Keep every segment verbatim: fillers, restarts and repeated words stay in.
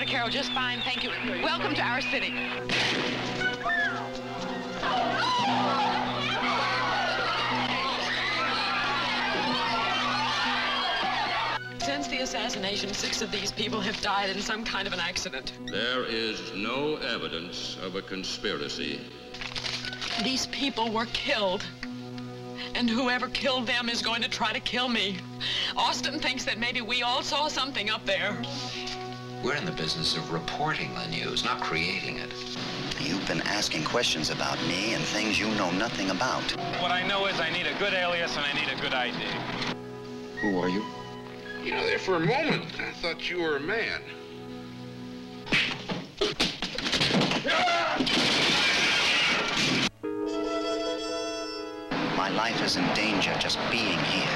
Florida, Carol. Just fine, thank you. Welcome to our city. Since the assassination, six of these people have died in some kind of an accident. There is no evidence of a conspiracy. These people were killed. And whoever killed them is going to try to kill me. Austin thinks that maybe we all saw something up there. We're in the business of reporting the news, not creating it. You've been asking questions about me and things you know nothing about. What I know is I need a good alias and I need a good I D. Who are you? You know, there for a moment, I thought you were a man. My life is in danger just being here.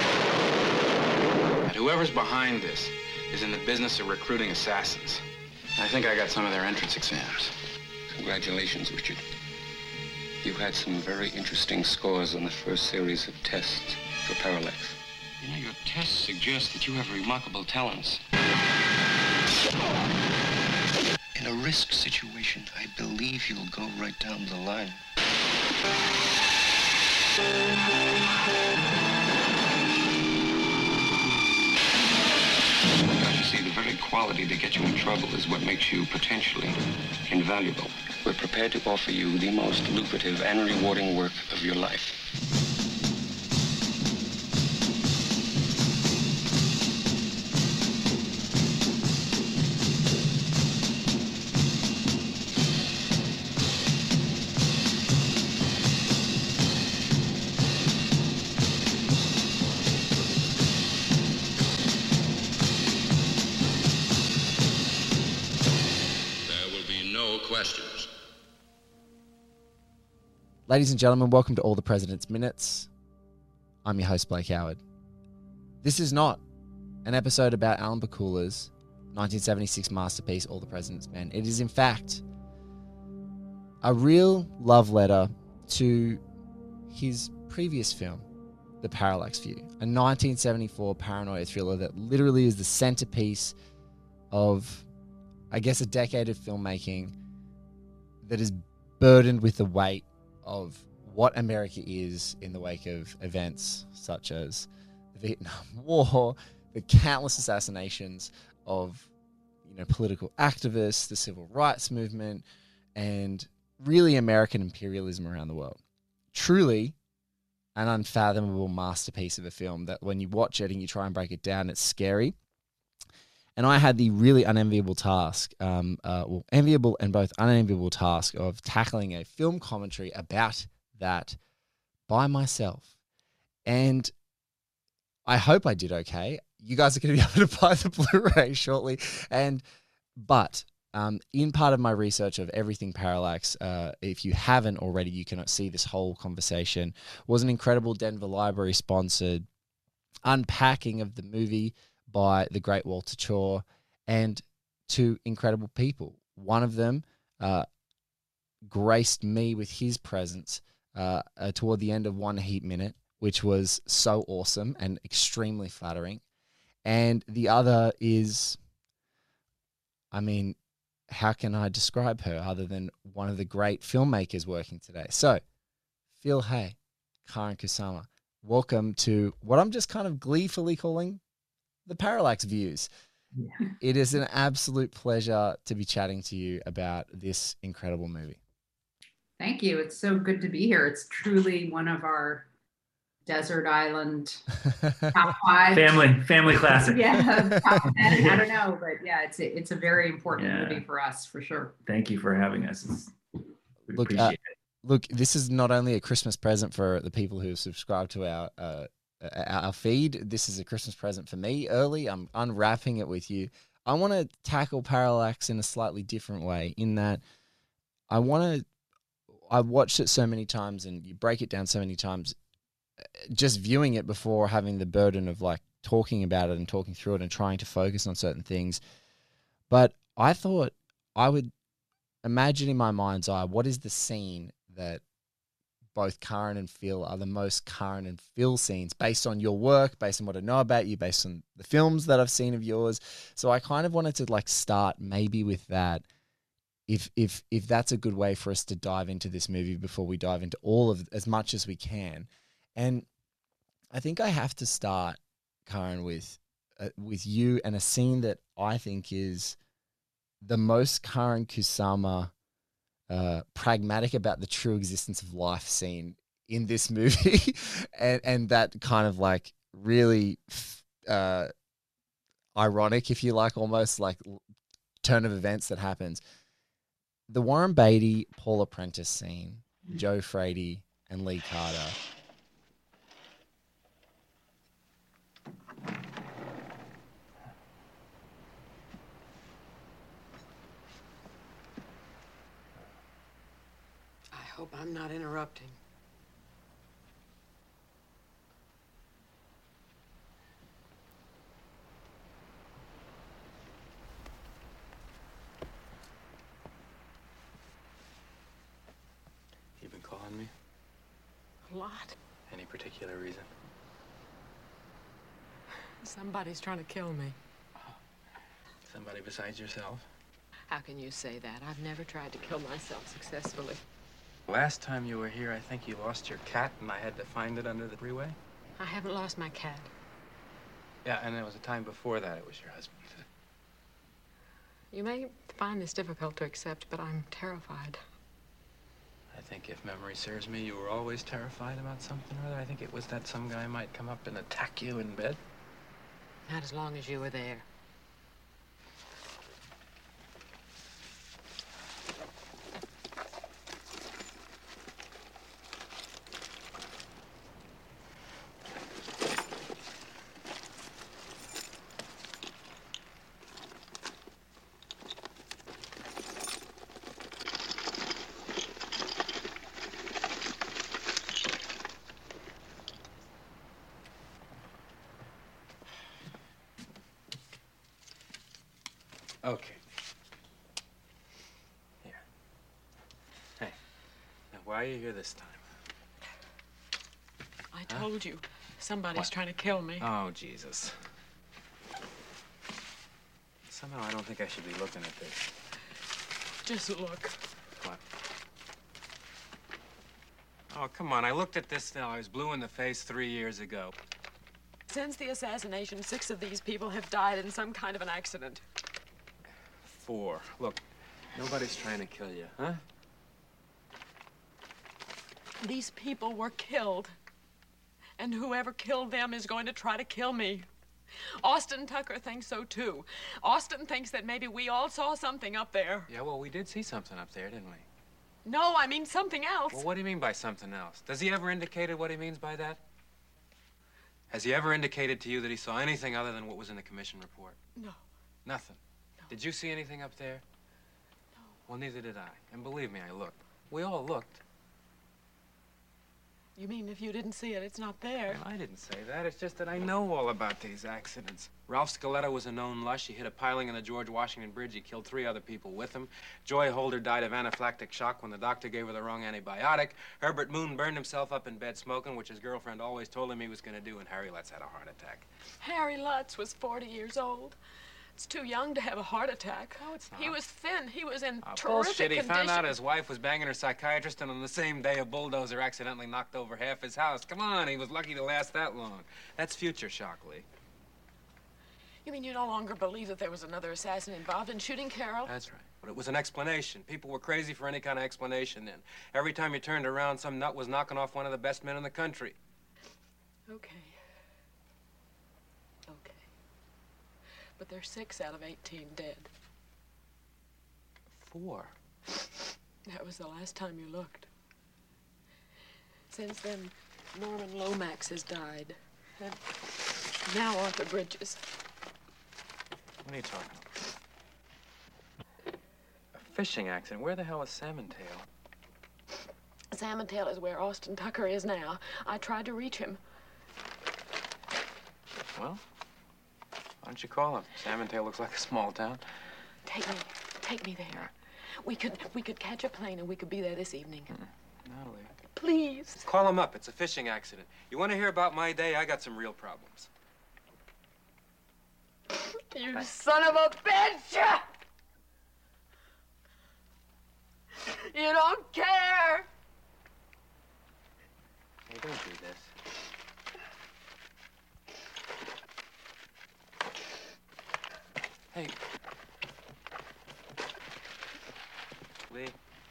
And whoever's behind this is in the business of recruiting assassins. I think I got some of their entrance exams. Congratulations, Richard. You had some very interesting scores on the first series of tests for parallax. You know, your tests suggest that you have remarkable talents. In a risk situation, I believe you'll go right down the line. Because you see, the very quality that gets you in trouble is what makes you potentially invaluable. We're prepared to offer you the most lucrative and rewarding work of your life. Questions. Ladies and gentlemen, welcome to All the President's Minutes. I'm your host, Blake Howard. This is not an episode about Alan Pakula's nineteen seventy-six masterpiece, All the President's Men. It is, in fact, a real love letter to his previous film, The Parallax View, a nineteen seventy-four paranoia thriller that literally is the centerpiece of, I guess, a decade of filmmaking that is burdened with the weight of what America is in the wake of events such as the Vietnam War, the countless assassinations of, you know, political activists, the civil rights movement, and really American imperialism around the world. Truly an unfathomable masterpiece of a film that when you watch it and you try and break it down, it's scary. And I had the really unenviable task, um, uh, well, enviable and both unenviable task of tackling a film commentary about that by myself. And I hope I did okay. You guys are going to be able to buy the Blu-ray shortly. And But um, in part of my research of everything Parallax, uh, if you haven't already, you cannot see this whole conversation, was an incredible Denver Library sponsored unpacking of the movie by the great Walter Chaw and two incredible people. One of them uh, graced me with his presence uh, uh, toward the end of One Heat Minute, which was so awesome and extremely flattering. And the other is, I mean, how can I describe her other than one of the great filmmakers working today? So, Phil Hay, Karen Kusama, welcome to what I'm just kind of gleefully calling the Parallax Views. Yeah. It is an absolute pleasure to be chatting to you about this incredible movie. Thank you. It's so good to be here. It's truly one of our desert island top five. Family, family classic. Yeah, top ten. I don't know, but yeah, it's a, it's a very important yeah. movie for us, for sure. Thank you for having us. It's, we look, appreciate uh, it. Look, this is not only a Christmas present for the people who subscribe to our uh, our feed. This is a Christmas present for me early. I'm unwrapping it with you. I want to tackle Parallax in a slightly different way, in that I want to, I watched it so many times and you break it down so many times, just viewing it before having the burden of like talking about it and talking through it and trying to focus on certain things. But I thought I would imagine in my mind's eye, what is the scene that both Karen and Phil are the most Karen and Phil scenes based on your work, based on what I know about you, based on the films that I've seen of yours. So I kind of wanted to like start maybe with that. If if if that's a good way for us to dive into this movie before we dive into all of as much as we can. And I think I have to start, Karen, with uh, with you and a scene that I think is the most Karen Kusama uh, pragmatic about the true existence of life scene in this movie, and and that kind of like really uh, ironic, if you like, almost like turn of events that happens. The Warren Beatty, Paula Prentice scene, Joe Frady and Lee Carter. I hope I'm not interrupting. You been calling me? A lot. Any particular reason? Somebody's trying to kill me. Somebody besides yourself? How can you say that? I've never tried to kill myself successfully. Last time you were here, I think you lost your cat and I had to find it under the freeway. I haven't lost my cat. Yeah, and there was a time before that it was your husband. You may find this difficult to accept, but I'm terrified. I think if memory serves me, you were always terrified about something or other. I think it was that some guy might come up and attack you in bed. Not as long as you were there. Okay. Here. Hey. Now, why are you here this time? I Huh? told you, somebody's What? trying to kill me. Oh, Jesus. Somehow I don't think I should be looking at this. Just look. What? Oh, come on. I looked at this now. I was blue in the face three years ago. Since the assassination, six of these people have died in some kind of an accident. Four. Look, nobody's trying to kill you, huh? These people were killed. And whoever killed them is going to try to kill me. Austin Tucker thinks so, too. Austin thinks that maybe we all saw something up there. Yeah, well, we did see something up there, didn't we? No, I mean something else. Well, what do you mean by something else? Does he ever indicated what he means by that? Has he ever indicated to you that he saw anything other than what was in the commission report? No. Nothing? No. Did you see anything up there? No. Well, neither did I. And believe me, I looked. We all looked. You mean if you didn't see it, it's not there? Well, I didn't say that. It's just that I know all about these accidents. Ralph Scaletta was a known lush. He hit a piling in the George Washington Bridge. He killed three other people with him. Joy Holder died of anaphylactic shock when the doctor gave her the wrong antibiotic. Herbert Moon burned himself up in bed smoking, which his girlfriend always told him he was going to do, and Harry Lutz had a heart attack. Harry Lutz was forty years old. It's too young to have a heart attack. No, it's not. He was thin. He was in Uh, terrific bullshit. He condition. found out his wife was banging her psychiatrist, and on the same day, a bulldozer accidentally knocked over half his house. Come on, he was lucky to last that long. That's future shock, Lee. You mean you no longer believe that there was another assassin involved in shooting Carol? That's right. But it was an explanation. People were crazy for any kind of explanation then. Every time you turned around, some nut was knocking off one of the best men in the country. Okay. Okay. But there's six out of eighteen dead. Four. That was the last time you looked. Since then, Norman Lomax has died. And now Arthur Bridges. What are you talking about? A fishing accident? Where the hell is Salmon Tail? Salmon Tail is where Austin Tucker is now. I tried to reach him. Well, why don't you call him? Salmon Tail looks like a small town. Take me, take me there. We could, we could catch a plane and we could be there this evening. Mm-mm. No, Lee. Please. Call him up. It's a fishing accident. You want to hear about my day? I got some real problems. You son of a bitch! You don't care! Hey, don't do this. Hey. Lee.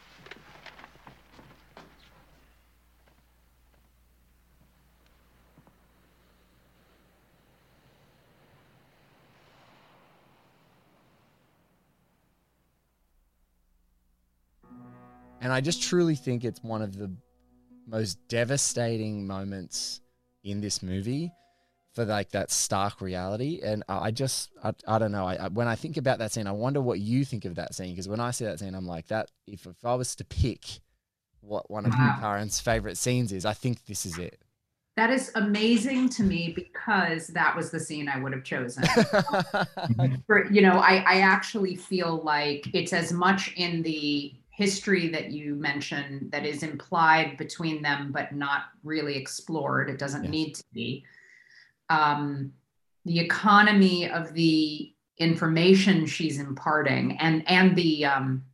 And I just truly think it's one of the most devastating moments in this movie for like that stark reality. And I just, I, I don't know. I, I, when I think about that scene, I wonder what you think of that scene. Because when I see that scene, I'm like, that, if, if I was to pick what one of Wow. Karen's favorite scenes is, I think this is it. That is amazing to me because that was the scene I would have chosen. For, you know, I, I actually feel like it's as much in the history that you mentioned that is implied between them, but not really explored. It doesn't Yes. need to be. Um, the economy of the information she's imparting and, and the um,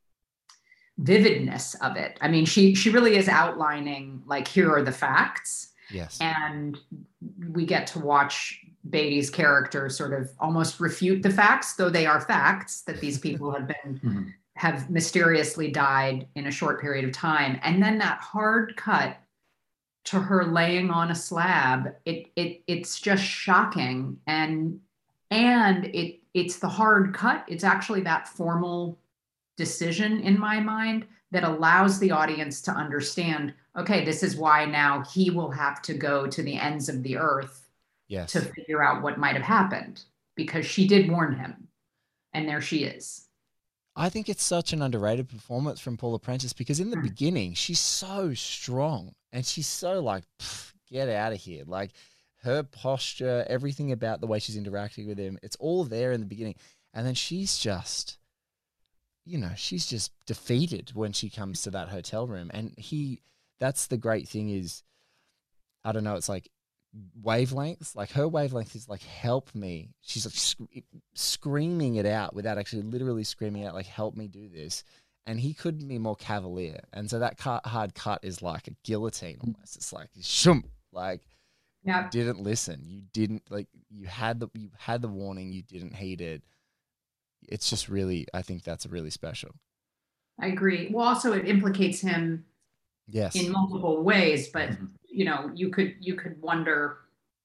vividness of it. I mean, she, she really is outlining, like, here are the facts. Yes. And we get to watch Beatty's character sort of almost refute the facts, though they are facts that these people have been Mm-hmm. have mysteriously died in a short period of time. And then that hard cut to her laying on a slab, it it it's just shocking. And and it it's the hard cut. It's actually that formal decision in my mind that allows the audience to understand, okay, this is why now he will have to go to the ends of the earth Yes. to figure out what might have happened, because she did warn him. And there she is. I think it's such an underrated performance from Paula Prentice because in the Mm. beginning, she's so strong and she's so like, "Pff, get out of here. Like her posture, everything about the way she's interacting with him, it's all there in the beginning. And then she's just, you know, she's just defeated when she comes to that hotel room. And he, that's the great thing is, I don't know, it's like wavelengths, like her wavelength is like, help me. She's like sc- screaming it out without actually literally screaming out, like, help me do this. And he couldn't be more cavalier. And so that cut, hard cut is like a guillotine almost. It's like, shum, like, Yeah. you didn't listen. You didn't, like, you had the, you had the warning, you didn't heed it. It's just really, I think that's really special. I agree. Well, also it implicates him Yes. in multiple ways, but Mhm. you know, you could you could wonder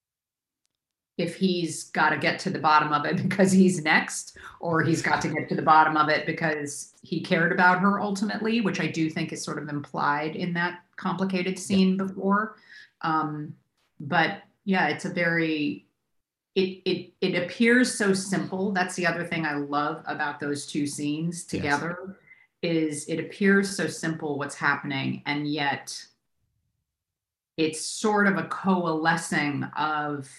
if he's got to get to the bottom of it because he's next, or he's got to get to the bottom of it because he cared about her ultimately, which I do think is sort of implied in that complicated scene before. Um, but yeah, it's a very it it it appears so simple. That's the other thing I love about those two scenes together. Is it appears so simple what's happening, and yet it's sort of a coalescing of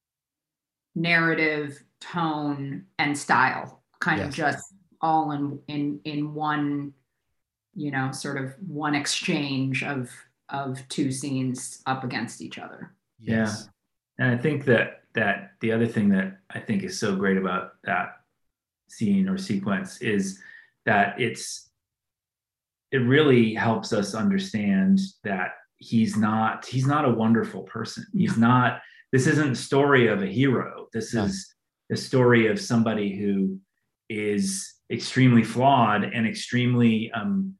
narrative, tone, and style, kind of Yes. just all in in in one, you know, sort of one exchange of of two scenes up against each other. Yes. Yeah. And I think that that the other thing that I think is so great about that scene or sequence is that it's it really helps us understand that he's not he's not a wonderful person. He's not, this isn't a story of a hero. This No. is a story of somebody who is extremely flawed and extremely um,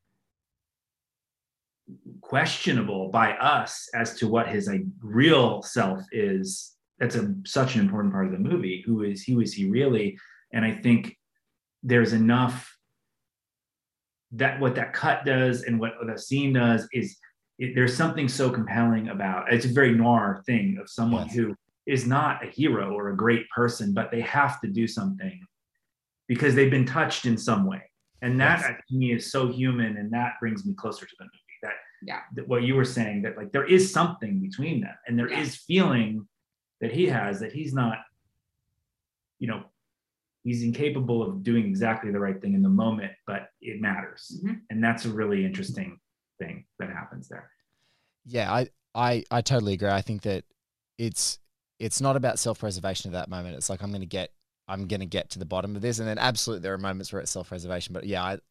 questionable by us as to what his like, real self is. That's a such an important part of the movie. Who is who is he really? And I think there's enough that what that cut does and what that scene does is it, there's something so compelling about it's a very noir thing of someone Yes. who is not a hero or a great person, but they have to do something because they've been touched in some way. And that Yes. to me is so human, and that brings me closer to the movie. That, Yeah. that what you were saying, that like there is something between them, and there Yeah. is feeling that he has that he's not, you know, he's incapable of doing exactly the right thing in the moment, but it matters. Mhm. And that's a really interesting thing that happens there. yeah, I, I, I totally agree. I think that it's it's not about self-preservation at that moment. It's like I'm gonna get I'm gonna get to the bottom of this, and then absolutely there are moments where it's self-preservation. But yeah, I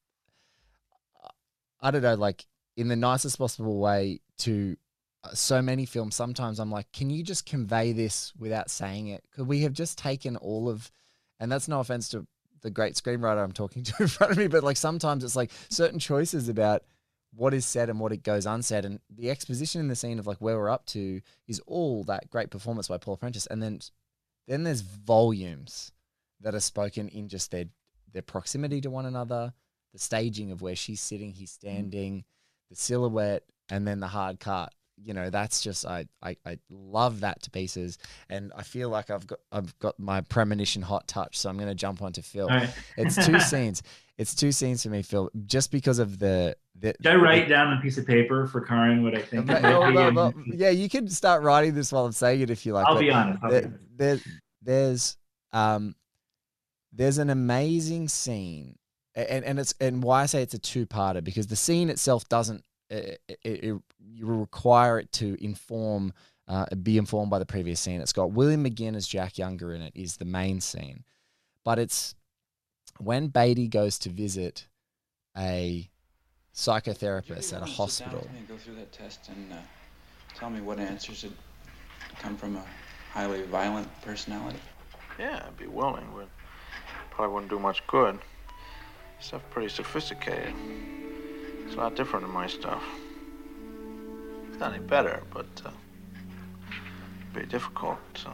I don't know, like in the nicest possible way to uh, so many films. Sometimes I'm like, can you just convey this without saying it? Could we have just taken all of, and that's no offense to the great screenwriter I'm talking to in front of me, but like sometimes it's like certain choices about what is said and what it goes unsaid, and the exposition in the scene of like where we're up to is all that great performance by Paul Prentice, and then then there's volumes that are spoken in just their their proximity to one another, the staging of where she's sitting, he's standing, the silhouette, and then the hard cut. You know, that's just I, I I love that to pieces, and I feel like I've got I've got my premonition hot touch, so I'm going to jump onto Phil. Right. It's two scenes. It's two scenes for me, Phil, just because of the. the Should I write the, down on a piece of paper for Karin what I think? But, well, well, well, yeah, you can start writing this while I'm saying it if you like. I'll be honest. I'll there, be honest. there, there's um, there's an amazing scene, and and it's and why I say it's a two-parter, because the scene itself doesn't. It, it, it, you require it to inform, uh, be informed by the previous scene. It's got William McGinn as Jack Younger in it, is the main scene, but it's when Beatty goes to visit a psychotherapist at a hospital. And go through that test and uh, tell me what answers had come from a highly violent personality. Yeah, I'd be willing, but probably wouldn't do much good. Stuff pretty sophisticated. It's a lot different than my stuff. It's not any better, but uh, very difficult, so.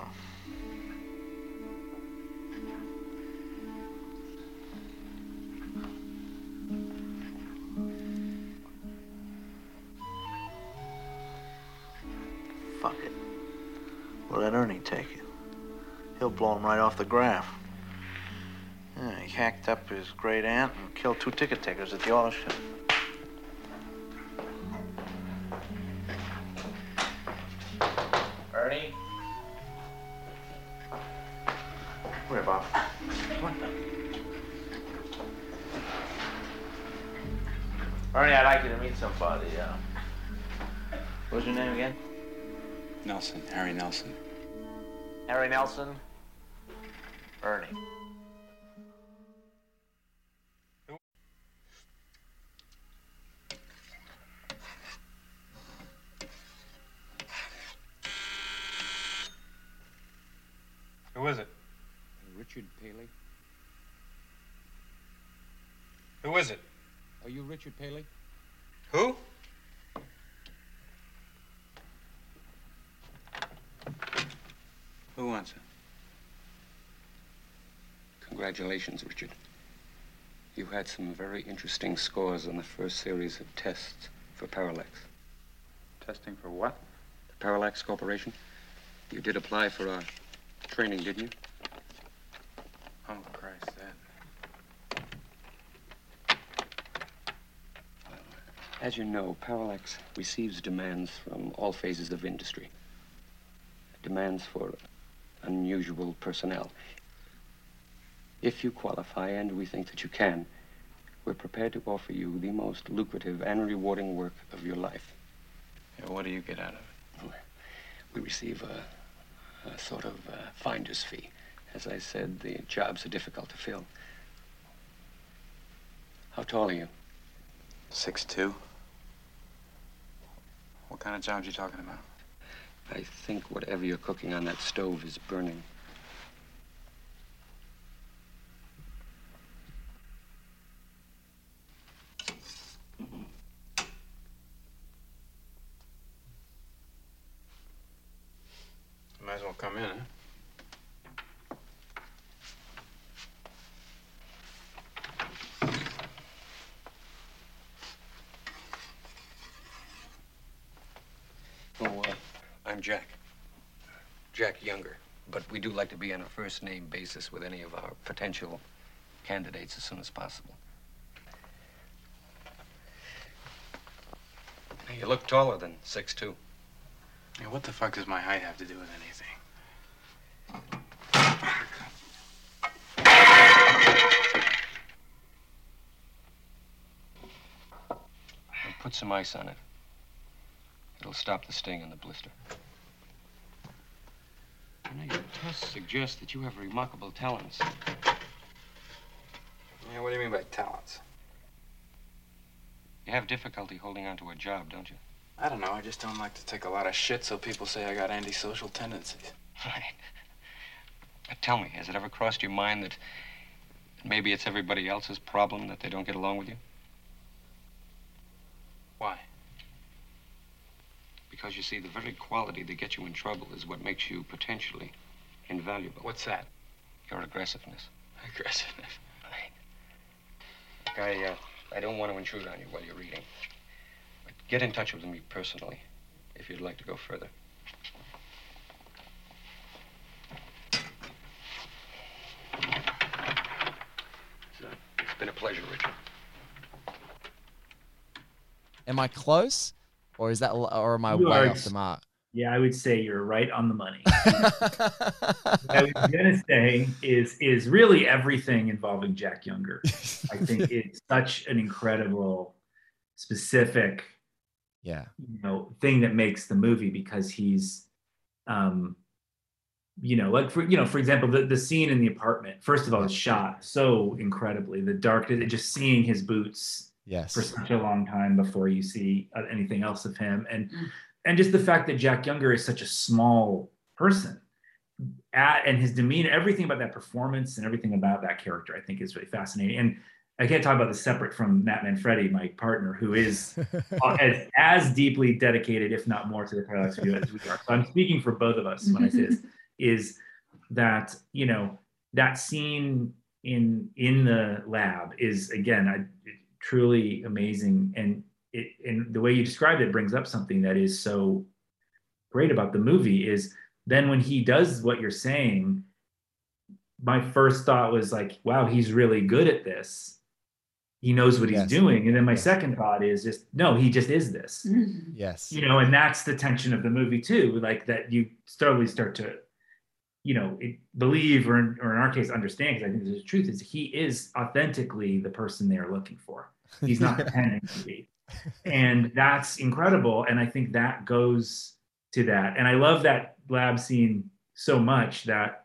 Fuck it. We'll let Ernie take it. He'll blow him right off the graph. Yeah, he hacked up his great aunt and killed two ticket takers at the auto show. Ernie? Come here, Bob. Come on. Ernie, I'd like you to meet somebody. Uh, what's your name again? Nelson, Harry Nelson. Harry Nelson? Ernie. Who is it? Richard Paley. Who is it? Are you Richard Paley? Who? Who wants it? Congratulations, Richard. You had some very interesting scores on the first series of tests for Parallax. Testing for what? The Parallax Corporation. You did apply for our training, didn't you? Oh, Christ, that. As you know, Parallax receives demands from all phases of industry. Demands for unusual personnel. If you qualify, and we think that you can, we're prepared to offer you the most lucrative and rewarding work of your life. Yeah, what do you get out of it? We receive a a sort of uh, finder's fee. As I said, the jobs are difficult to fill. How tall are you? Six two. What kind of jobs you talking about? I think whatever you're cooking on that stove is burning. Might as well come in, huh? Oh, uh, I'm Jack. Jack Younger. But we do like to be on a first name basis with any of our potential candidates as soon as possible. Now, you look taller than six two. Yeah, what the fuck does my height have to do with anything? I'll put some ice on it. It'll It'll stop the sting and the blister. You know, your tests suggest that you have remarkable talents. Yeah, what do you mean by talents? You have difficulty holding on to a job, don't you? I don't know. I just don't like to take a lot of shit, so people say I got antisocial tendencies. Right. But tell me, has it ever crossed your mind that maybe it's everybody else's problem that they don't get along with you? Why? Because you see, the very quality that gets you in trouble is what makes you potentially invaluable. What's that? Your aggressiveness. Aggressiveness. Look, I, uh, I don't want to intrude on you while you're reading. But get in touch with me personally if you'd like to go further. So, it's been a pleasure, Richard. Am I close? Or is that, or am I You way are- off the mark? Yeah, I would say you're right on the money. What I was gonna say is is really everything involving Jack Younger. I think it's such an incredible, specific, yeah, you know, thing that makes the movie because he's, um, you know, like for you know, for example, the, the scene in the apartment. First of all, it's shot so incredibly. The darkness, just seeing his boots. Yes. For such a long time before you see uh, anything else of him, and and just the fact that Jack Younger is such a small person, at, and his demeanor, everything about that performance and everything about that character, I think is really fascinating. And I can't talk about this separate from Matt Manfredi, my partner, who is as, as deeply dedicated, if not more, to the Parallax Review as we are. So I'm speaking for both of us when I say this, is that, you know, that scene in in the lab is, again, I, truly amazing. And it, and the way you described it brings up something that is so great about the movie is then when he does what you're saying, my first thought was like, wow, he's really good at this. He knows what he's Yes. doing. And then my second thought is just, no, he just is this. Yes. You know, and that's the tension of the movie too. Like that you slowly start to, you know, it, believe or in, or in our case, understand, because I think the truth is he is authentically the person they are looking for. He's not pretending to be. And that's incredible. And I think that goes to that. And I love that lab scene so much that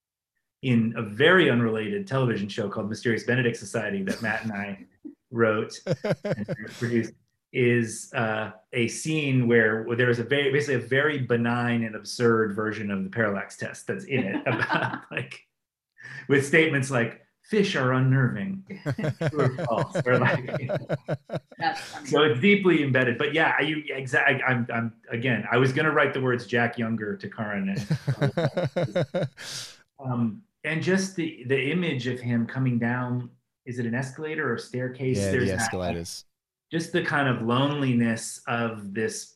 in a very unrelated television show called Mysterious Benedict Society that Matt and I wrote and produced is uh, a scene where, where there is a very, basically a very benign and absurd version of the parallax test that's in it about like, with statements like, fish are unnerving, true or false, or like, That's funny. so it's deeply embedded. But yeah, you exactly. I'm, I'm again. I was gonna write the words Jack Younger to Karin, and, um, and just the the image of him coming down. Is it an escalator or staircase? Yeah, There's the that- escalators. just the kind of loneliness of this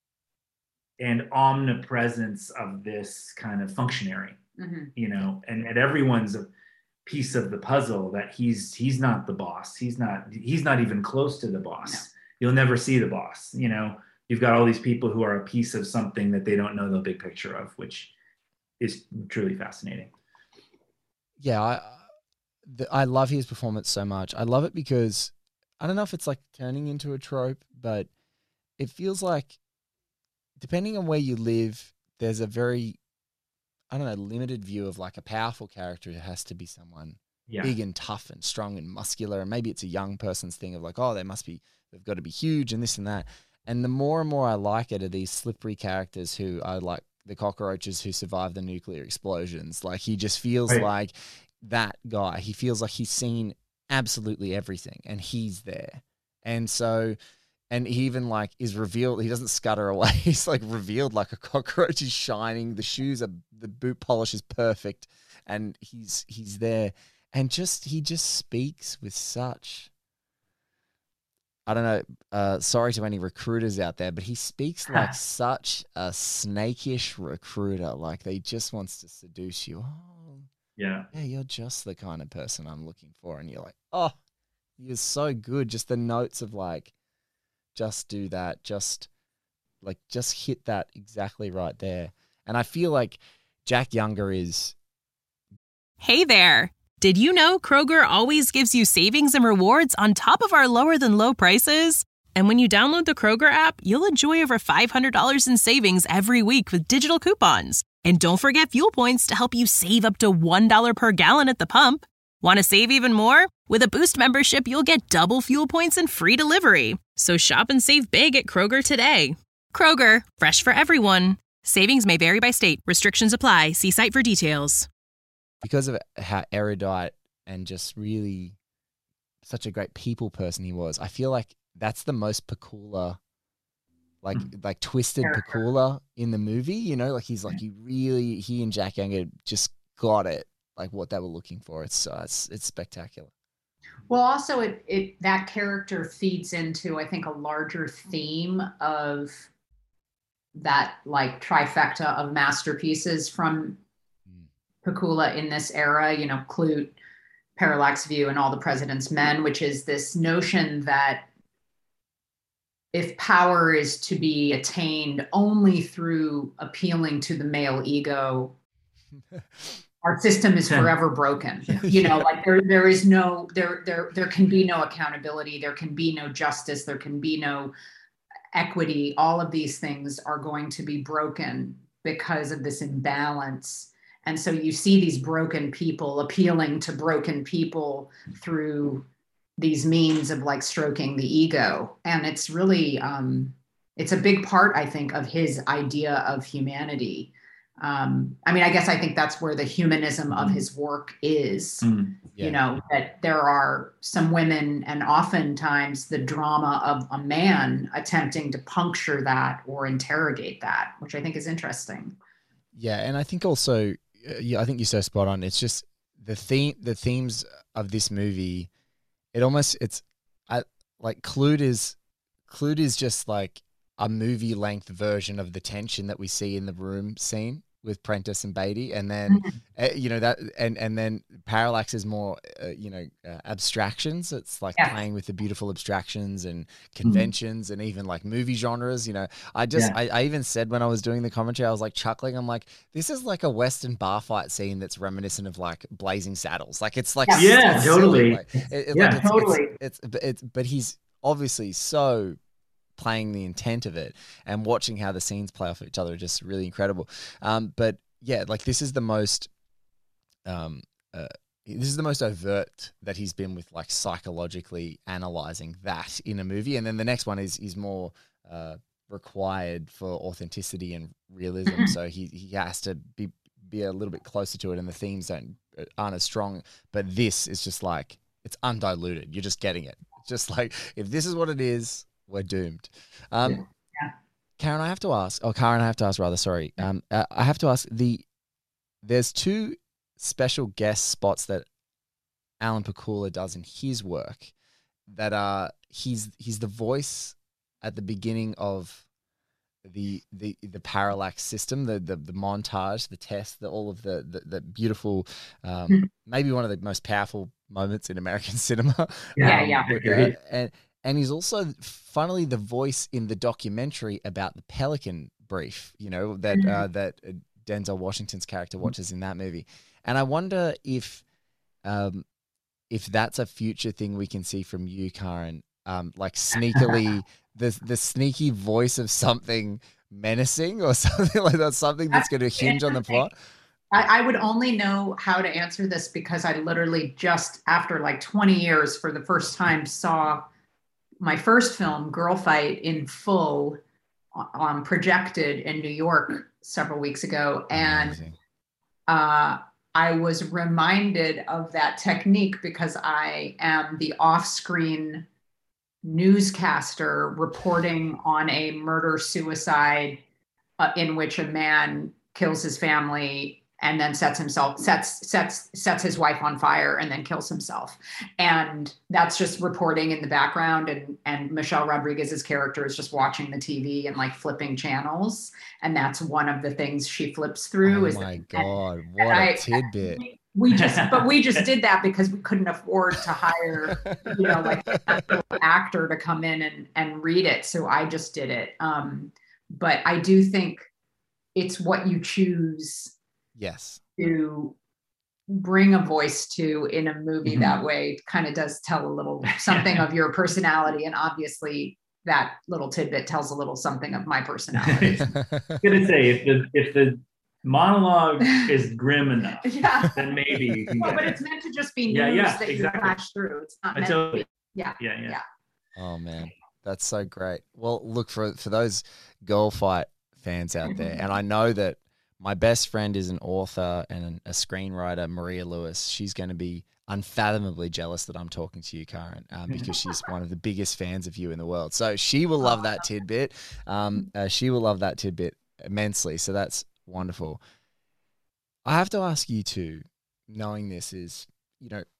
and omnipresence of this kind of functionary, Mhm. you know, and, and everyone's a piece of the puzzle that he's he's not the boss. He's not he's not even close to the boss. You'll never see the boss. You know, you've got all these people who are a piece of something that they don't know the big picture of, which is truly fascinating. Yeah, I the, I love his performance so much. I love it because I don't know if it's like turning into a trope, but it feels like depending on where you live, there's a very, I don't know, limited view of like a powerful character who has to be someone Yeah. big and tough and strong and muscular. And maybe it's a young person's thing of like, oh, they must be, they've got to be huge and this and that. And the more and more I like it are these slippery characters who are like the cockroaches who survive the nuclear explosions. Like he just feels Right. like that guy. He feels like he's seen absolutely everything and he's there. And so, and he even like is revealed, he doesn't scutter away. He's like revealed like a cockroach. He's shining. The shoes are, the boot polish is perfect. And he's, he's there. And just, he just speaks with such, I don't know, uh, sorry to any recruiters out there, but he speaks like such a snakish recruiter. Like they just wants to seduce you. Oh, Yeah. yeah, you're just the kind of person I'm looking for. And you're like, oh, you're so good. Just the notes of like, just do that. Just like, just hit that exactly right there. And I feel like Jack Younger is. Hey there. Did you know Kroger always gives you savings and rewards on top of our lower than low prices? And when you download the Kroger app, you'll enjoy over five hundred dollars in savings every week with digital coupons. And don't forget fuel points to help you save up to one dollar per gallon at the pump. Want to save even more? With a Boost membership, you'll get double fuel points and free delivery. So shop and save big at Kroger today. Kroger, fresh for everyone. Savings may vary by state. Restrictions apply. See site for details. Because of how erudite and just really such a great people person he was, I feel like that's the most Pakula, like like twisted Pakula in the movie. You know, like he's like he really he and Jack Younger just got it, like what they were looking for. It's uh, it's it's spectacular. Well, also it it that character feeds into, I think, a larger theme of that like trifecta of masterpieces from Pakula in this era. You know, Clute, Parallax View, and All the President's Men, which is this notion that if power is to be attained only through appealing to the male ego, our system is forever broken. You know, like there, there is no, there, there, there can be no accountability. There can be no justice. There can be no equity. All of these things are going to be broken because of this imbalance. And so you see these broken people appealing to broken people through these means of like stroking the ego. And it's really, um, it's a big part, I think, of his idea of humanity. Um, I mean, I guess I think that's where the humanism of his work is, Mm, yeah. you know, that there are some women and oftentimes the drama of a man attempting to puncture that or interrogate that, which I think is interesting. Yeah, and I think also, uh, yeah, I think you're so spot on. It's just the theme, the themes of this movie. It almost, it's, I like Clute is, Clute is just like a movie length version of the tension that we see in the room scene with Prentice and Beatty, and then uh, you know that, and and then Parallax is more, uh, you know, uh, abstractions. It's like Yeah. playing with the beautiful abstractions and conventions, and even like movie genres. You know, I just, Yeah. I, I even said when I was doing the commentary, I was like chuckling. I'm like, this is like a Western bar fight scene that's reminiscent of like Blazing Saddles. Like it's like Yeah, it's totally. silly, like, it- it- Yeah, like it's, totally. It's, it's, it's but he's obviously so playing the intent of it, and watching how the scenes play off each other are just really incredible. Um, but yeah, like this is the most, um, uh, this is the most overt that he's been with like psychologically analyzing that in a movie. And then the next one is is more uh, required for authenticity and realism. So he he has to be be a little bit closer to it, and the themes don't aren't as strong. But this is just like, it's undiluted. You're just getting it. It's just like, if this is what it is, we're doomed. Um, Yeah. Karen, I have to ask, or Karen, I have to ask rather, sorry. Um, uh, I have to ask, the there's two special guest spots that Alan Pakula does in his work that are, he's, he's the voice at the beginning of the the the Parallax system, the the, the montage, the test, the, all of the, the, the beautiful, um, maybe one of the most powerful moments in American cinema. Yeah, Um, yeah. uh, and, and he's also, funnily, the voice in the documentary about the Pelican Brief, you know, that uh, that uh, Denzel Washington's character watches in that movie. And I wonder if um, if that's a future thing we can see from you, Karen, um, like sneakily, the the sneaky voice of something menacing or something like that, something that's going to hinge on the plot. I, I would only know how to answer this because I literally just after like twenty years for the first time saw my first film, Girl Fight, in full, um, projected in New York several weeks ago. And Amazing. uh, I was reminded of that technique because I am the off-screen newscaster reporting on a murder-suicide uh, in which a man kills his family and then sets himself sets sets sets his wife on fire and then kills himself. And that's just reporting in the background, and and Michelle Rodriguez's character is just watching the T V and like flipping channels, and that's one of the things she flips through. Oh is my that, God, and what I- a tidbit. we just but we just did that because we couldn't afford to hire, you know, like an actual actor to come in and and read it, so I just did it. Um but I do think it's what you choose Yes. to bring a voice to in a movie Mhm. that way kind of does tell a little something of your personality. And obviously that little tidbit tells a little something of my personality. I was gonna say, if the if the monologue is grim enough, yeah. then maybe you can well, get but it. it's meant to just be news Yeah, yeah, that exactly. you flash through. It's not I meant totally- to be. Yeah. Yeah, yeah. Yeah. Oh man, that's so great. Well, look, for for those Girl Fight fans out there, and I know that my best friend is an author and a screenwriter, Maria Lewis. She's going to be unfathomably jealous that I'm talking to you, Karen, um, because she's one of the biggest fans of you in the world. So she will love that tidbit. Um, uh, she will love that tidbit immensely. So that's wonderful. I have to ask you too, knowing this is, you know,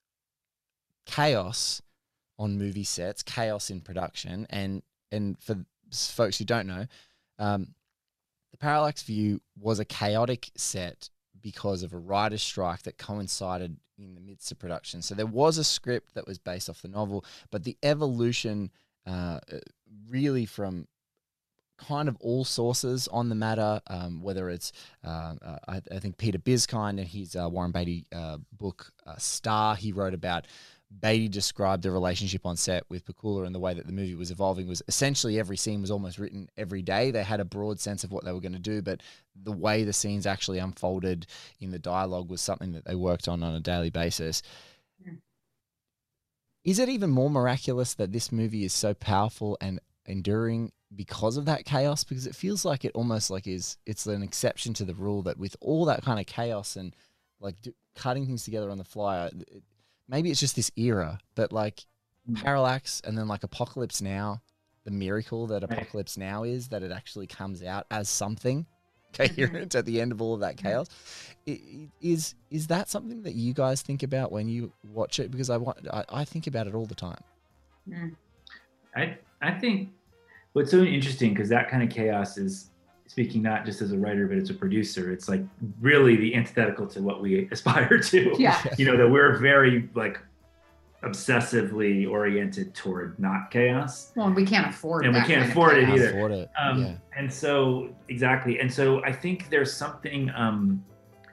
chaos on movie sets, chaos in production, and and for folks who don't know, um, the Parallax View was a chaotic set because of a writer's strike that coincided in the midst of production. So there was a script that was based off the novel, but the evolution uh, really from kind of all sources on the matter, um, whether it's, uh, uh, I, I think Peter Biskind and his uh, Warren Beatty uh, book, uh, Star, he wrote about, Beatty described the relationship on set with Pakula and the way that the movie was evolving was essentially every scene was almost written every day. They had a broad sense of what they were going to do, but the way the scenes actually unfolded in the dialogue was something that they worked on on a daily basis. Yeah. Is it even more miraculous that this movie is so powerful and enduring because of that chaos? Because it feels like it almost like is it's an exception to the rule that with all that kind of chaos and like do, cutting things together on the fly, it, maybe it's just this era, but like Parallax and then like Apocalypse Now, the miracle that Apocalypse Now is that it actually comes out as something coherent at the end of all of that chaos. It, it, is is that something that you guys think about when you watch it? Because I want I, I think about it all the time. I I think what's so interesting, because that kind of chaos is, speaking not just as a writer, but as a producer, it's like really the antithetical to what we aspire to. Yeah. You know, that we're very like obsessively oriented toward not chaos. Well, and we can't afford and we that can't kind of afford it chaos. either. Afford it. Um, Yeah. And so, exactly. And so I think there's something um,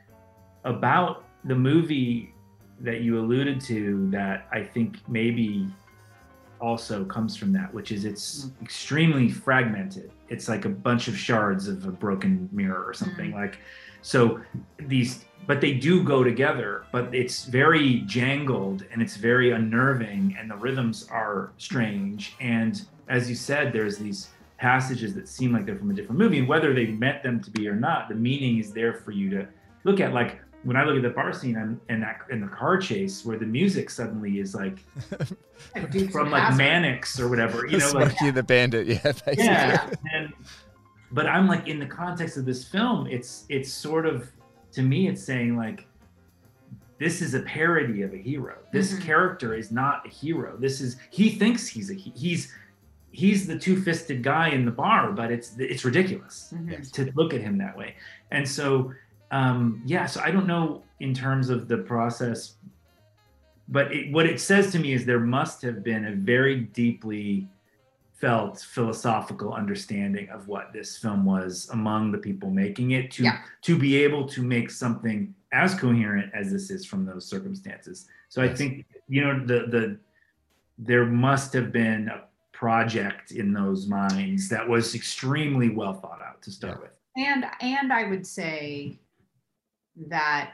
about the movie that you alluded to that I think maybe also comes from that, which is it's mm. extremely fragmented. It's like a bunch of shards of a broken mirror or something. Mm. Like, so these, but they do go together, but it's very jangled and it's very unnerving and the rhythms are strange. And as you said, there's these passages that seem like they're from a different movie, and whether they meant them to be or not, the meaning is there for you to look at. Like when I look at the bar scene and, and that in the car chase, where the music suddenly is like from like Mannix or whatever, you know, Smokey like and the Bandit, yeah, basically. yeah. And but I'm like, in the context of this film, it's it's sort of, to me, it's saying like, this is a parody of a hero. This mm-hmm. character is not a hero. This is, he thinks he's a he's he's the two-fisted guy in the bar, but it's it's ridiculous mm-hmm. to look at him that way. And so. Um, yeah, so I don't know in terms of the process, but it, what it says to me is there must have been a very deeply felt philosophical understanding of what this film was among the people making it to, yeah. to be able to make something as coherent as this is from those circumstances. So yes. I think, you know, the the there must have been a project in those minds that was extremely well thought out to start yeah. with. And and I would say that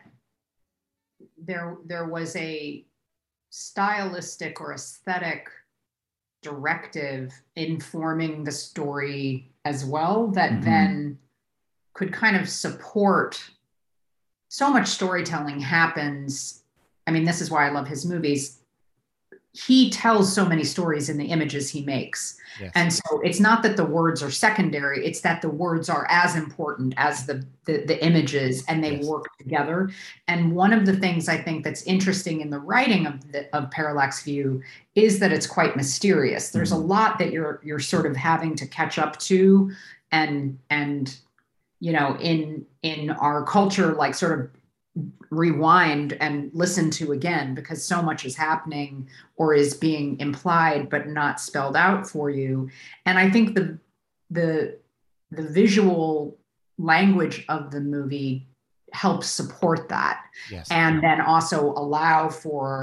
there there was a stylistic or aesthetic directive informing the story as well that mm-hmm. then could kind of support. So much storytelling happens. I mean, this is why I love his movies. He tells so many stories in the images he makes. Yes. And so it's not that the words are secondary, it's that the words are as important as the, the, the images, and they yes. work together. And one of the things I think that's interesting in the writing of the, of Parallax View is that it's quite mysterious. There's mm-hmm. a lot that you're you're sort of having to catch up to, and and you know, in in our culture, like sort of rewind and listen to again, because so much is happening or is being implied but not spelled out for you. And I think the the the visual language of the movie helps support that. Yes. And then also allow for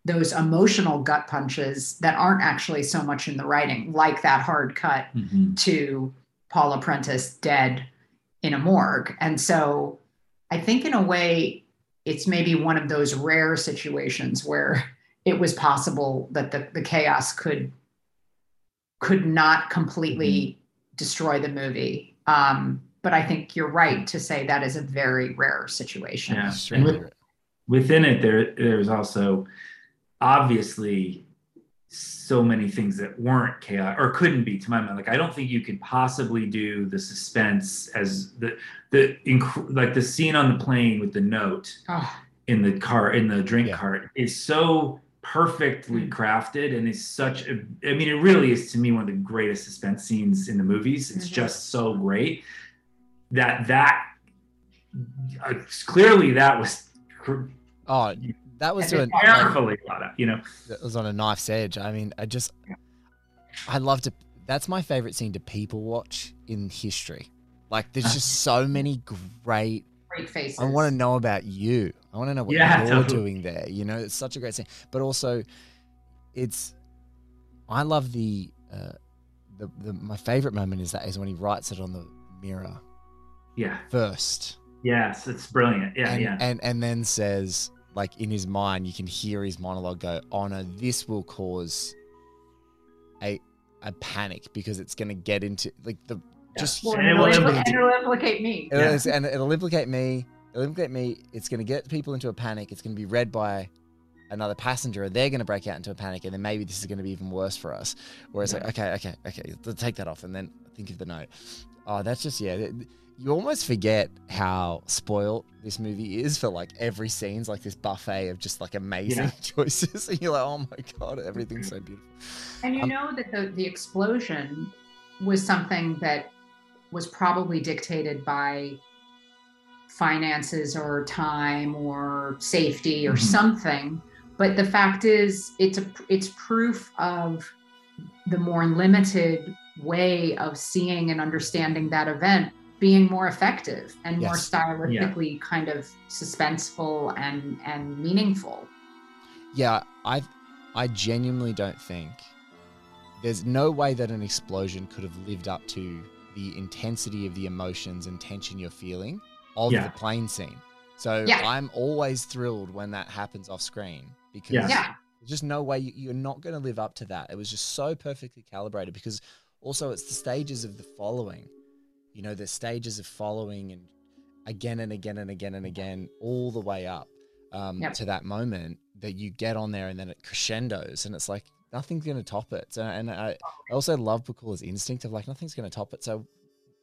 those emotional gut punches that aren't actually so much in the writing, like that hard cut Mm-hmm. to Paula Prentice dead in a morgue. And so I think in a way, it's maybe one of those rare situations where it was possible that the, the chaos could could not completely mm-hmm. destroy the movie. Um, but I think you're right to say that is a very rare situation. Yeah. And with, within it, there there's also obviously so many things that weren't chaos or couldn't be, to my mind. Like, I don't think you could possibly do the suspense as the the inc- like the scene on the plane with the note oh. in the car in the drink Yeah. cart is so perfectly crafted, and is such a, I mean, it really is, to me, one of the greatest suspense scenes in the movies. It's Mm-hmm. just so great that that uh, clearly that was cr- Oh, that was doing carefully thought out, you know. That was on a knife's edge. I mean, I just, I love to. That's my favorite scene to people watch in history. Like, there's just so many great. Great faces. I want to know about you. I want to know what Yeah, you're totally. doing there. You know, it's such a great scene. But also, it's. I love the, uh, the the my favorite moment is that is when he writes it on the mirror. Yeah. First. Yes, it's brilliant. Yeah, and, yeah. And and then says, like, in his mind, you can hear his monologue go, "Oh no, this will cause a a panic because it's going to get into like the just Well, And it it'll, will impl- implicate- and it'll implicate me. It Yeah. is- and it'll implicate me. It'll implicate me. It's going to get people into a panic. It's going to be read by another passenger, and they're going to break out into a panic, and then maybe this is going to be even worse for us. Where it's like, okay, okay, okay, let's take that off, and then think of the note. Oh, that's just yeah. th- You almost forget how spoiled this movie is for like every scene's like this buffet of just like amazing Yeah. choices, and you're like, oh my god, everything's so beautiful. And you Um, know that the, the explosion was something that was probably dictated by finances or time or safety or Mhm. something. But the fact is, it's a it's proof of the more limited way of seeing and understanding that event being more effective and more Yes. stylistically kind of suspenseful and and meaningful. Yeah, I I genuinely don't think there's no way that an explosion could have lived up to the intensity of the emotions and tension you're feeling of Yeah. the plane scene. So Yeah. I'm always thrilled when that happens off screen because Yeah. Yeah. there's just no way you, you're not going to live up to that. It was just so perfectly calibrated because also it's the stages of the following, you know, the stages of following and again and again and again and again, all the way up um, Yep. to that moment that you get on there and then it crescendos and it's like, nothing's going to top it. So, and I, I also love Pakula's instinct of like, nothing's going to top it. So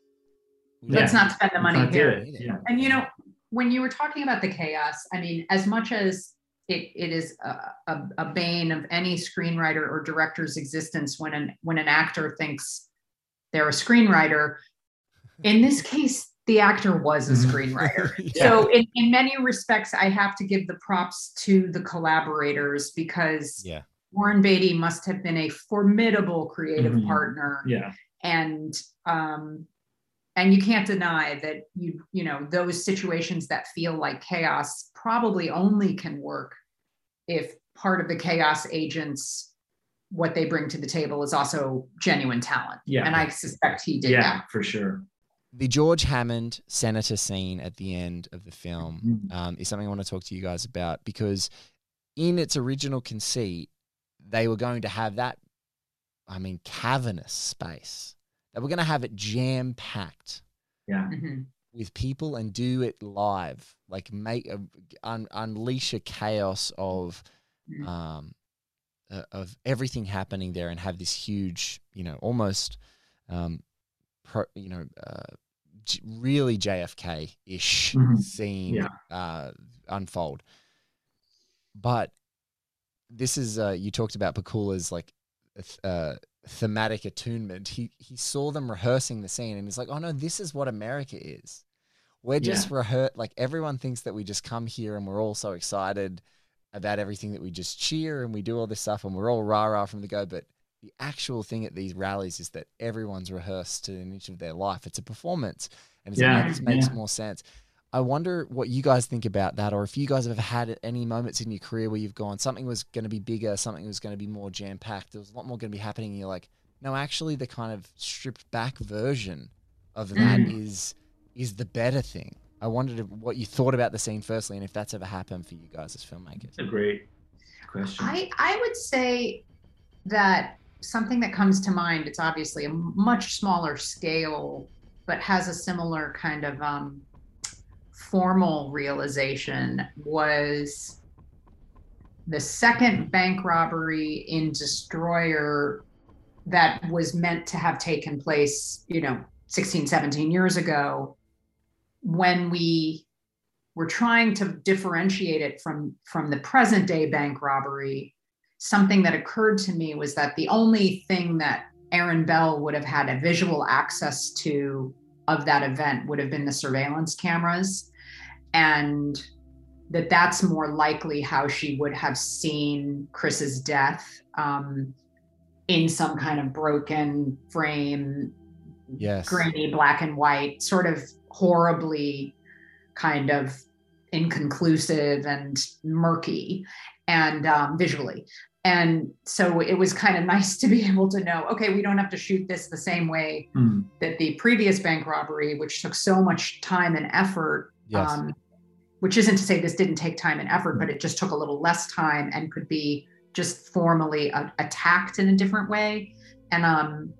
Let's Yeah. not spend the Let's money not do here. it. Yeah. And you know, when you were talking about the chaos, I mean, as much as it, it is a, a, a bane of any screenwriter or director's existence when an when an actor thinks they're a screenwriter, in this case, the actor was a Mhm. screenwriter. Yeah. So in, in many respects, I have to give the props to the collaborators because Yeah. Warren Beatty must have been a formidable creative Mhm. partner. Yeah. And um, and you can't deny that you you know those situations that feel like chaos probably only can work if part of the chaos agents what they bring to the table is also genuine talent. Yeah. And I suspect he did Yeah, that. for sure. The George Hammond senator scene at the end of the film Mhm. um, is something I want to talk to you guys about because in its original conceit, they were going to have that, I mean, cavernous space. They were going to have it jam-packed Yeah. Mhm. with people and do it live, like make a, un, unleash a chaos of Mhm. um, uh, of everything happening there and have this huge, you know, almost, um, pro, you know, uh, j- really J F K-ish Mhm. scene Yeah. uh, unfold. But this is, uh, you talked about Pakula's like th- uh, thematic attunement. He he saw them rehearsing the scene and he's like, oh no, this is what America is. We're just Yeah. rehear like everyone thinks that we just come here and we're all so excited about everything that we just cheer and we do all this stuff and we're all rah-rah from the go. But the actual thing at these rallies is that everyone's rehearsed to an inch of their life. It's a performance. And it's Yeah, like, no, this makes yeah. more sense. I wonder what you guys think about that, or if you guys have had any moments in your career where you've gone, something was going to be bigger, something was going to be more jam-packed, there was a lot more going to be happening, and you're like, no, actually the kind of stripped back version of that Mm. is is the better thing. I wondered if- what you thought about the scene firstly, and if that's ever happened for you guys as filmmakers. That's a great question. I, I would say that something that comes to mind, it's obviously a much smaller scale, but has a similar kind of um, formal realization, was the second bank robbery in Destroyer that was meant to have taken place, you know, sixteen, seventeen years ago, when we were trying to differentiate it from, from the present day bank robbery. Something that occurred to me was that the only thing that Aaron Bell would have had a visual access to of that event would have been the surveillance cameras, and that that's more likely how she would have seen Chris's death, um, in some kind of broken frame, Yes. grainy black and white, sort of horribly kind of inconclusive and murky, and um, visually. And so it was kind of nice to be able to know, okay, we don't have to shoot this the same way Mm. that the previous bank robbery, which took so much time and effort, Yes. um, which isn't to say this didn't take time and effort, but it just took a little less time and could be just formally uh, attacked in a different way. And um,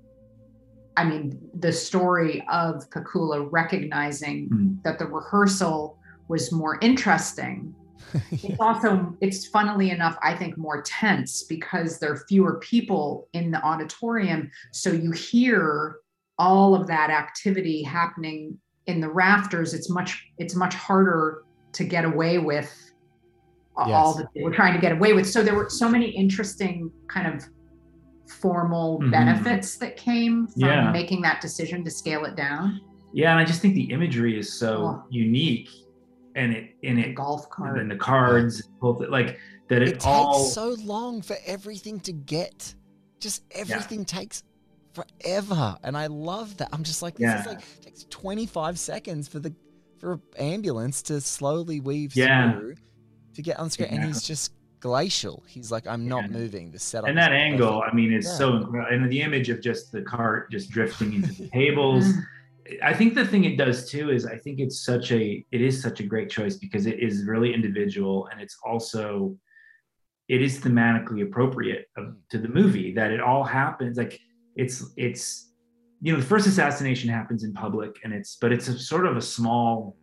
I mean, the story of Pakula recognizing Mm. that the rehearsal was more interesting. It's also, it's funnily enough, I think, more tense because there are fewer people in the auditorium. So you hear all of that activity happening in the rafters. It's much, it's much harder to get away with all Yes. that we're trying to get away with. So there were so many interesting kind of formal Mhm. benefits that came from Yeah. making that decision to scale it down. Yeah, and I just think the imagery is so Oh. unique, and it in it golf cart, and the cards, both like that. It, It takes all so long for everything to get. Just everything takes forever, and I love that. I'm just like, this is Yeah. like it takes twenty-five seconds for the for an ambulance to slowly weave Yeah. through to get on screen, and he's just glacial. He's like, I'm not moving. The setup and is that angle, perfect. I mean, is Yeah. so incredible. And the image of just the cart just drifting into the tables. I think the thing it does too is I think it's such a it is such a great choice because it is really individual, and it's also it is thematically appropriate of, to the movie, that it all happens like it's it's you know, the first assassination happens in public, and it's but it's a sort of a small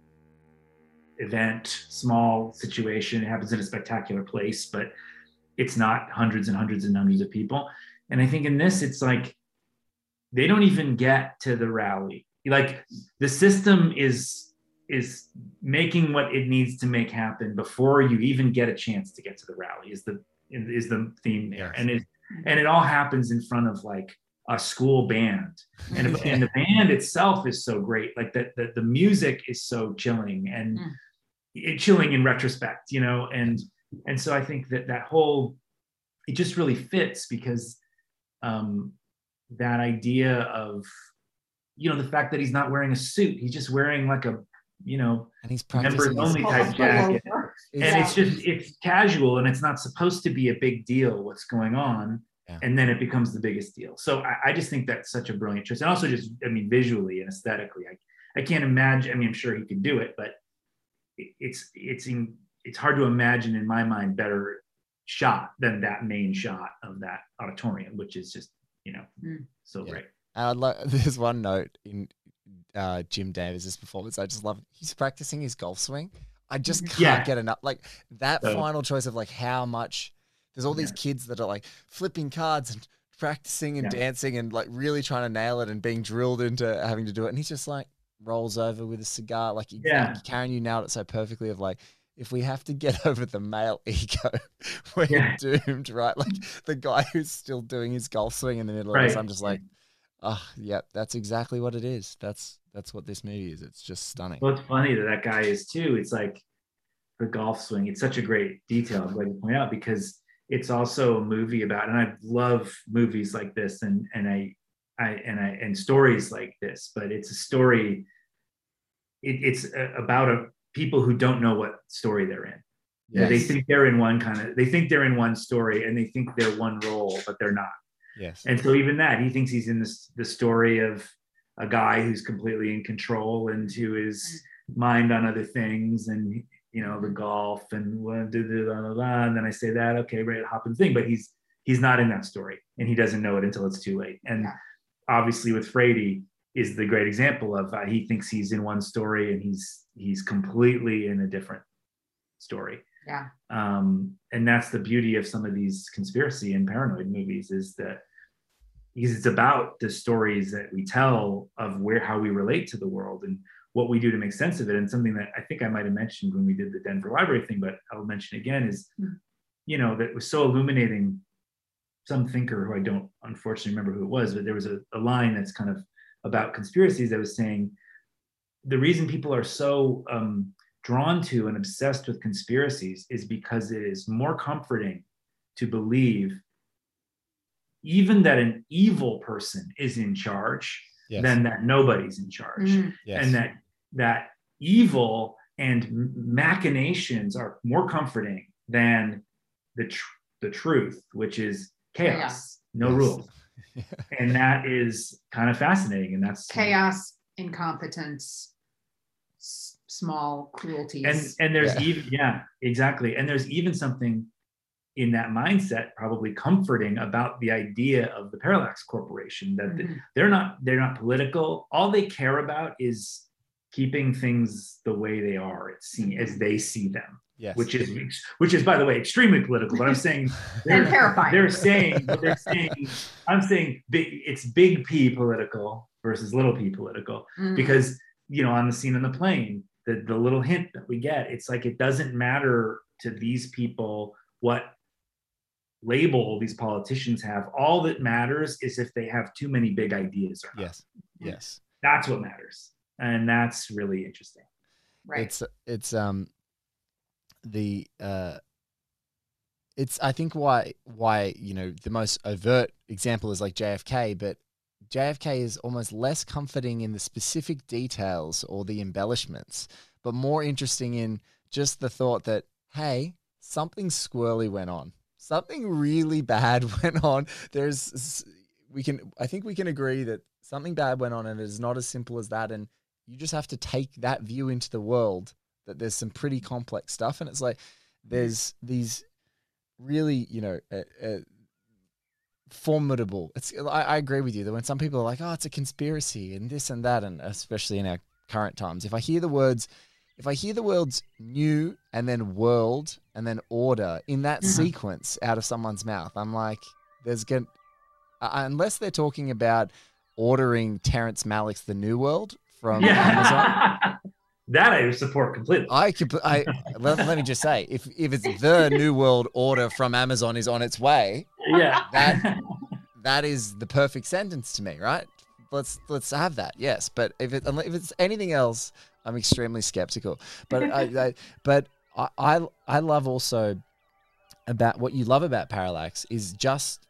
event, small situation. It happens in a spectacular place, but it's not hundreds and hundreds and hundreds of people. And I think in this, it's like they don't even get to the rally. Like the system is is making what it needs to make happen before you even get a chance to get to the rally. Is the is the theme there, and it and it all happens in front of like a school band, and and the band itself is so great. Like that the, the music is so chilling and Mm. it, chilling in retrospect, you know. And and so I think that that whole it just really fits because um, that idea of, you know, the fact that he's not wearing a suit, he's just wearing like a, you know, and he's members practicing only his- type jacket. Is- And it's just, it's casual, and it's not supposed to be a big deal what's going on. Yeah. And then it becomes the biggest deal. So I, I just think that's such a brilliant choice. And also just, I mean, visually and aesthetically, I, I can't imagine, I mean, I'm sure he could do it, but it, it's, it's, in, it's hard to imagine in my mind better shot than that main shot of that auditorium, which is just, you know, Mm. so Yeah. great. And I'd like there's one note in uh, Jim Davis' performance. I just love he's practicing his golf swing. I just can't Yeah. get enough. Like that So- final choice of like how much there's all these Yeah. kids that are like flipping cards and practicing and Yeah. dancing and like really trying to nail it and being drilled into having to do it. And he's just like rolls over with a cigar. Like, exactly, Yeah. Karen, you nailed it so perfectly of like, if we have to get over the male ego, we're Yeah. doomed, right? Like the guy who's still doing his golf swing in the middle of this, Right. I'm just like, oh, yeah, that's exactly what it is. That's that's what this movie is. It's just stunning. Well, it's funny that that guy is too. It's like the golf swing. It's such a great detail. I'm glad you point out because it's also a movie about, and I love movies like this, and and I, I and I and stories like this. But it's a story. It, it's a, about a people who don't know what story they're in. Yes. They think they're in one kind of, they think they're in one story and they think they're one role, but they're not. Yes. And so even that, he thinks he's in this the story of a guy who's completely in control and who is mind on other things, and you know, the golf and blah, blah, blah, blah, blah, and then I say that, okay, right, hop in the thing, but he's he's not in that story, and he doesn't know it until it's too late. And yeah. obviously with Frady is the great example of uh, he thinks he's in one story and he's he's completely in a different story. Yeah. Um, and that's the beauty of some of these conspiracy and paranoid movies, is that because it's about the stories that we tell of where how we relate to the world and what we do to make sense of it. And something that I think I might have mentioned when we did the Denver Library thing, but I'll mention again, is, mm. you know, that was so illuminating. Some thinker who I don't unfortunately remember who it was, but there was a, a line that's kind of about conspiracies that was saying the reason people are so um, drawn to and obsessed with conspiracies is because it is more comforting to believe even that an evil person is in charge yes. than that nobody's in charge. Mm-hmm. Yes. And that that evil and machinations are more comforting than the tr- the truth, which is chaos, chaos. no yes. rules. And that is kind of fascinating. And that's chaos, incompetence, s- small cruelties. And and there's yeah. even, yeah, exactly. And there's even something in that mindset probably comforting about the idea of the Parallax Corporation, that mm-hmm. they're not they're not political. All they care about is keeping things the way they are, it seems, as they see them. Yes. Which is which is by the way extremely political. But I'm saying they're terrifying. They're saying they're saying I'm saying big, it's big P political versus little P political, mm-hmm. because you know, on the scene on the plane, the the little hint that we get, it's like it doesn't matter to these people what label these politicians have. All that matters is if they have too many big ideas or not. Yes. Yes. That's what matters. And that's really interesting. Right. It's it's um the uh it's I think why why you know the most overt example is like J F K, but J F K is almost less comforting in the specific details or the embellishments, but more interesting in just the thought that, hey, something squirrely went on. Something really bad went on. There's, we can, I think we can agree that something bad went on, and it's not as simple as that. And you just have to take that view into the world, that there's some pretty complex stuff. And it's like, there's these really, you know, uh, uh, formidable. It's, I, I agree with you that when some people are like, oh, it's a conspiracy and this and that, and especially in our current times, if I hear the words, If I hear the words new and then world and then order in that mm-hmm. sequence out of someone's mouth, I'm like, there's going uh, unless they're talking about ordering Terrence Malick's The New World from yeah. Amazon. That I support completely. I, I let, let me just say, if if it's The New World order from Amazon is on its way, yeah, that that is the perfect sentence to me, right? Let's let's have that, yes. But if it if it's anything else, I'm extremely skeptical. But I, I but I, I I love also about what you love about Parallax is just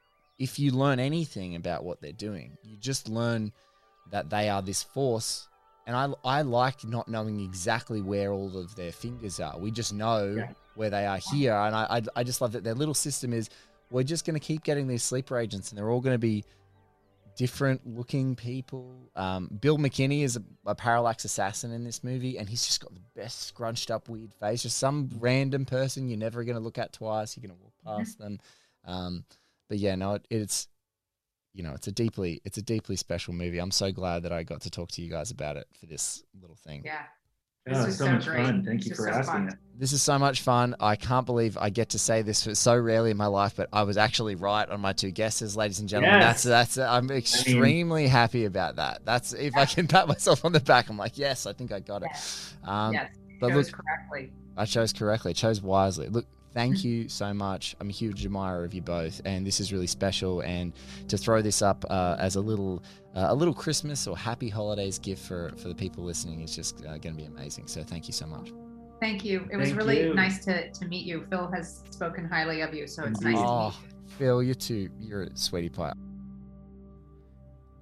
if you learn anything about what they're doing, you just learn that they are this force. And I I like not knowing exactly where all of their fingers are. We just know yeah. where they are here. And I, I I just love that their little system is we're just going to keep getting these sleeper agents, and they're all going to be different looking people. Um, Bill McKinney is a, a Parallax assassin in this movie, and he's just got the best scrunched up weird face. Just some random person you're never going to look at twice. You're going to walk past them. Um, but yeah, no, it, it's, you know, it's a deeply, it's a deeply special movie. I'm so glad that I got to talk to you guys about it for this little thing. Yeah. This oh, is so, so much great. fun. Thank this you for so asking fun. it. This is so much fun. I can't believe I get to say this so rarely in my life, but I was actually right on my two guesses, ladies and gentlemen. Yes. That's that's. I'm extremely I mean, happy about that. That's if I can pat myself on the back. I'm like, yes, I think I got it. Yes. Um, yes. But chose look, correctly. I chose correctly. Chose wisely. Look, thank you so much. I'm a huge admirer of you both, and this is really special. And to throw this up uh, as a little, uh, a little Christmas or happy holidays gift for, for the people listening is just uh, going to be amazing. So thank you so much. Thank you. It was Thank really you. nice to, to meet you. Phil has spoken highly of you, so it's nice oh, to meet you. Phil, you too. You're a sweetie pie.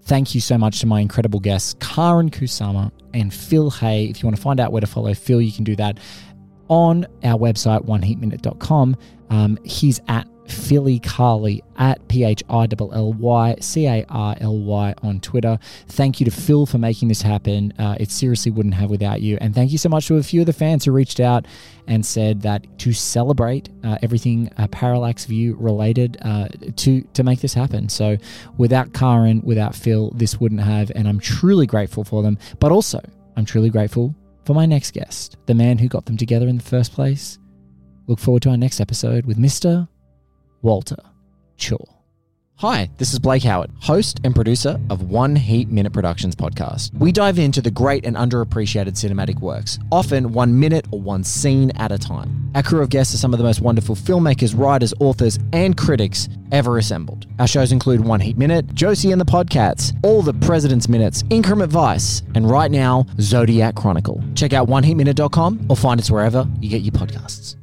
Thank you so much to my incredible guests, Karen Kusama and Phil Hay. If you want to find out where to follow Phil, you can do that on our website, one heat minute dot com. Um, he's at Philly Carly, at P H I L L Y C A R L Y on Twitter. Thank you to Phil for making this happen. Uh, it seriously wouldn't have without you. And thank you so much to a few of the fans who reached out and said that to celebrate uh, everything uh, Parallax View related uh, to, to make this happen. So without Karen, without Phil, this wouldn't have, and I'm truly grateful for them. But also, I'm truly grateful for my next guest, the man who got them together in the first place. Look forward to our next episode with Mister Walter Chaw. Hi, this is Blake Howard, host and producer of One Heat Minute Productions podcast. We dive into the great and underappreciated cinematic works, often one minute or one scene at a time. Our crew of guests are some of the most wonderful filmmakers, writers, authors, and critics ever assembled. Our shows include One Heat Minute, Josie and the Podcats, All the President's Minutes, Increment Vice, and right now, Zodiac Chronicle. Check out one heat minute dot com or find us wherever you get your podcasts.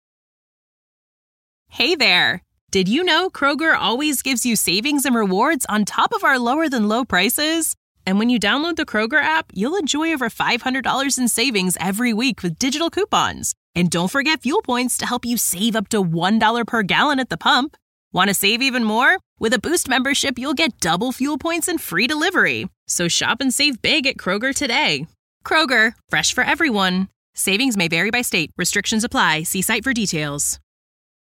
Hey there. Did you know Kroger always gives you savings and rewards on top of our lower than low prices? And when you download the Kroger app, you'll enjoy over five hundred dollars in savings every week with digital coupons. And don't forget fuel points to help you save up to one dollar per gallon at the pump. Want to save even more? With a Boost membership, you'll get double fuel points and free delivery. So shop and save big at Kroger today. Kroger, fresh for everyone. Savings may vary by state. Restrictions apply. See site for details.